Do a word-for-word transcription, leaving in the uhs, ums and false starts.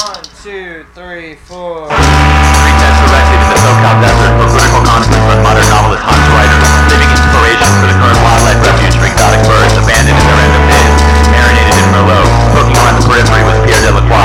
One, two, three, four. Three tents erected in the SoCal desert for critical conflict by modern novelist Hans Reiter, living inspiration for the current wildlife refuge for exotic birds abandoned in their end of days, marinated in Merlot, cooking around the periphery with Pierre Delacroix.